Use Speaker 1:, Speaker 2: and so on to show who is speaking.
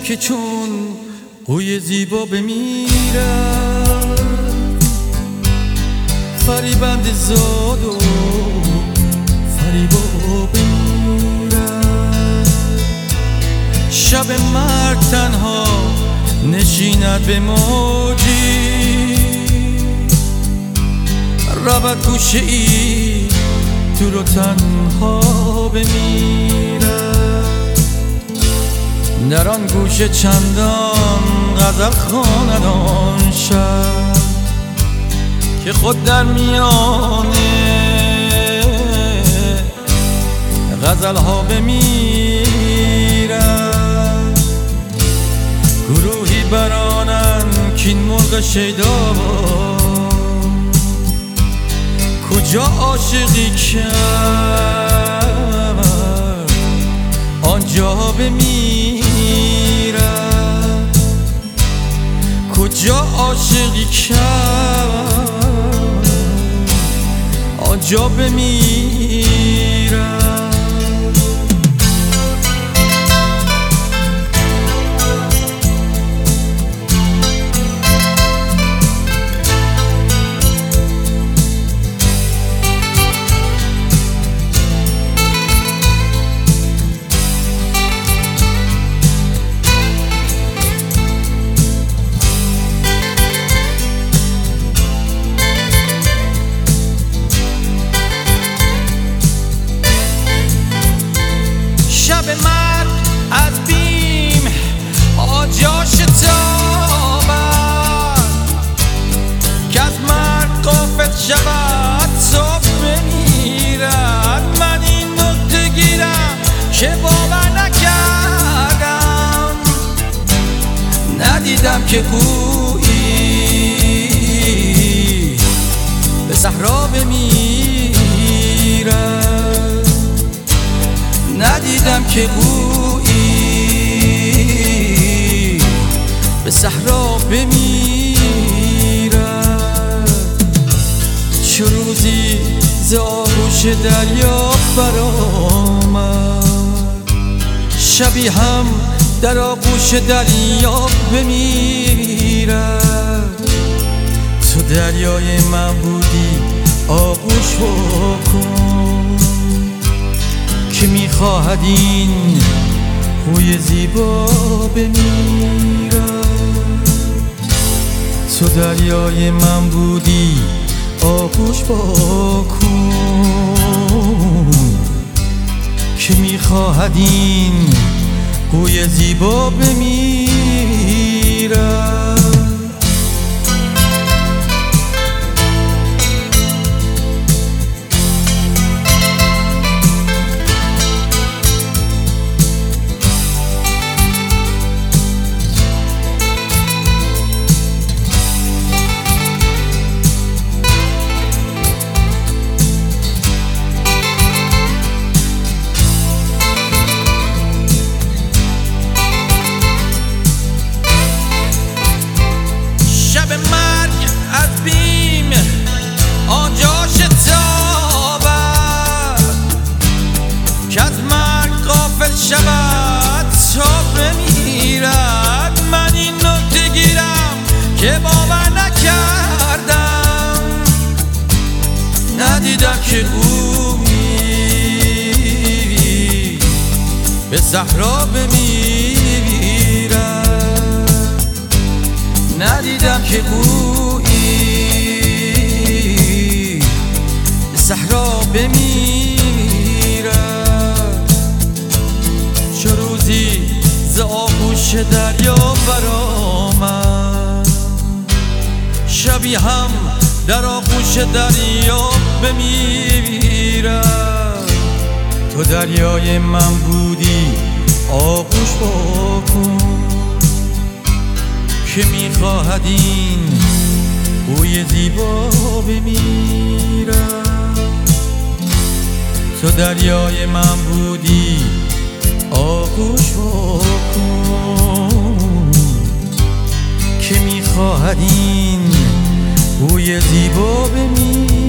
Speaker 1: که چون قوی زیبا بمیرد فریبنده زاد و فریبا بمیرد شب مرگ تنها نشیند به موجی رود گوشه ای دور و تنها بمیرد در آن گوشه چندان غزل خواند آن شب که خود در میانه غزل ها بمیرد گروهی برانند کین مرغ شیدا کجا عاشقی کرد آنجا بمیرد کجا عاشقی کرد آنجا بمیرد شود صبح بمیرد من این نکته گیرم که باور نکردم ندیدم که گویی به صحرا بمیرد ندیدم که گویی به صحرا بمیرد چه روزی ز آغوش دریا برآمد شبی هم در آغوش دریا بمیرد تو دریای من بودی آغوش بکن که میخواهد این خوی زیبا بمیرد تو دریای من بودی آغوش بکن که میخواهد این قوی زیبا بمیرد شود تا بمیرد من این نکته گیرم که باور نکردم ندیدم که گویی به صحرا بمیرد ندیدم که گویی به صحرا بمیرد چه روزی ز آغوش دریا برآمد شبی هم در آغوش دریا بمیرد تو دریای من بودی آغوش بکن که میخواهد این بوی زیبا بمیرد تو دریای من بودی آغوش بکن که میخواهد این بوی زیبا بمیرد